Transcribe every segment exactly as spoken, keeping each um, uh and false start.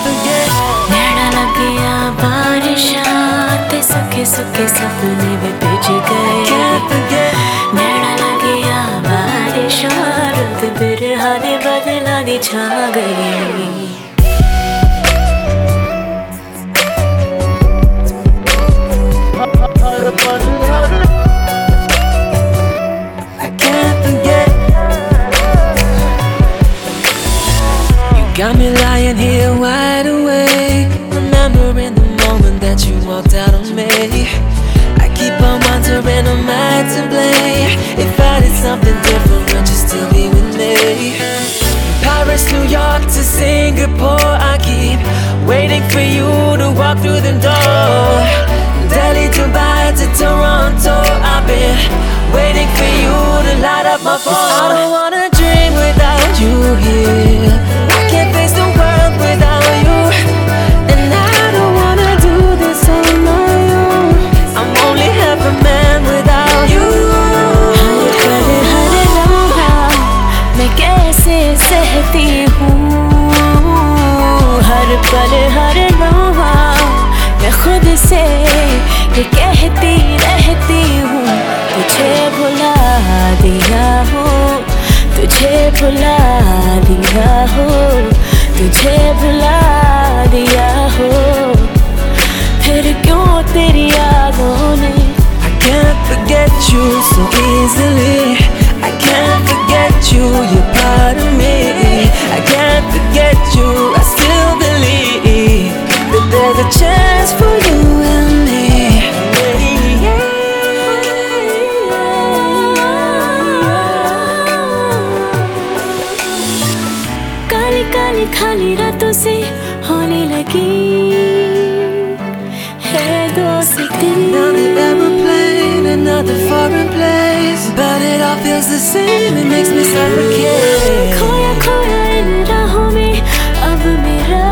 forget. नैना लगिया बारिशां ते सुखे सुखे सपने में भिज गए. Can't forget. नैना लगिया बारिशां रुत बिरहा दे बदला दी छा गई. I can't forget. You got me lying here wide awake, remembering the moment that you walked out on me. I keep on wondering, am I to blame? If I did something different, would you still be with me? Paris, New York to Singapore, I keep waiting for you to walk through the door. Delhi, Dubai to Toronto, I've been waiting for you to light up my phone. I don't wanna dream without you here. I can't face the world without you, and I don't wanna do this on my own. I'm only half a man without you. हर पल हर लम्हा मैं कैसे सहती हूँ. हर पल हर लम्हा मैं खुद से ये कहती रहती हूँ. तुझे भुला दिया हो, तुझे भुला दिया हो, तुझे भुला दिया हो. फिर क्यों तेरी यादों ने. I can't forget you so easily. I can't forget you, you're part of me. I can't forget you, I still believe that there's a chance for you and me. Kali Kali खाली रातों से होने लगी है दोस्ती. Another aeroplane, another foreign place, but it all feels the same, it makes me suffocate. खोया खोया इन राहों में अब मेरा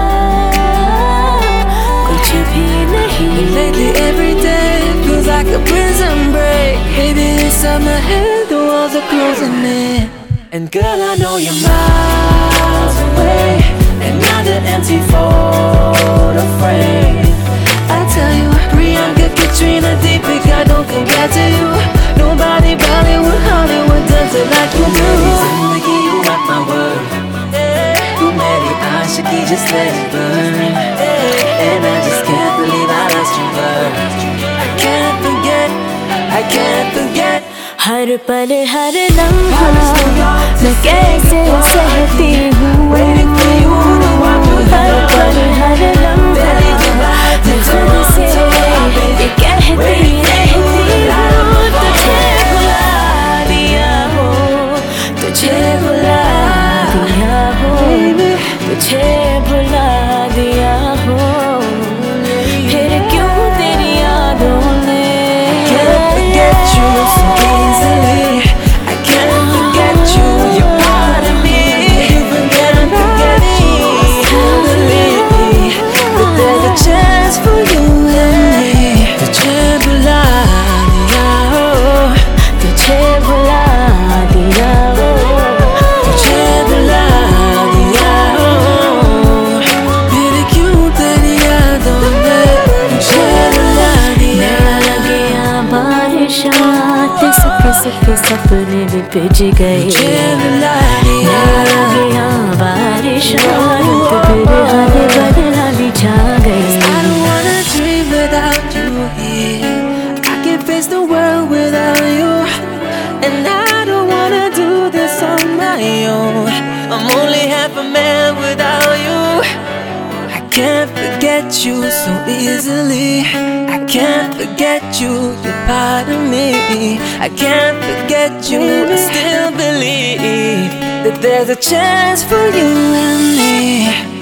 कुछ भी नहीं. Lately every day feels like a prison break. Baby, inside my head the walls are closing in. And girl, I know you're miles away, another empty photo frame. I tell you, Priyanka, Katrina, Deepika don't compare to you. Nobody Bollywood, Hollywood does it like you do. Zindagi, you rock my world. You made it, Ashiki, just let it burn. And I just can't believe I lost your word. I can't forget, I can't forget. हर पल हर लम्हा मैं कैसे सहती हूँ. Waiting for you to walk through the her door. पल हर लम्हा मैं खुद से ये कहती रहती हूँ. तुझे भुला दिया हो, तुझे भुला दिया हो, तुझे भुला दिया हो. फिर क्यों तेरी यादों ने. Can't forget you so easily. I can't forget you, you're part of me. You can't forget you, I still believe that there's a chance for you and me. तुझे भुला दिया हो, तुझे भुला दिया हो, तुझे भुला दिया हो. फिर क्यों तेरी यादों में तुझे भुला दिया. लगिया बारिशां ते सुखे सुखे सपने में भिज गए. तुझे भुला दिया. लगिया बारिशां रुत बिरहा दे बदला दी छा गई. I don't wanna dream without you here. I can't face the world without you, and I don't wanna do this on my own. I'm only half a man without you. I can't forget you so easily. I can't forget you, you're part of me. I can't forget you, I still believe that there's a chance for you and me.